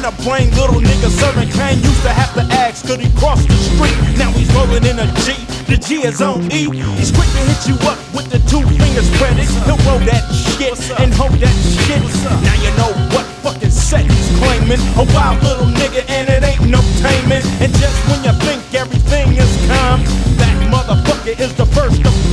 a plain little nigga serving cane used to have to ask, could he cross the street? Now he's rolling in a G, the G is on E. He's quick to hit you up with the 2 fingers spreaded. He'll roll that shit and hold that shit. Now you know what fucking set he's claiming. A wild little nigga and it ain't no taming. And just when you think everything is calm, that motherfucker is the first to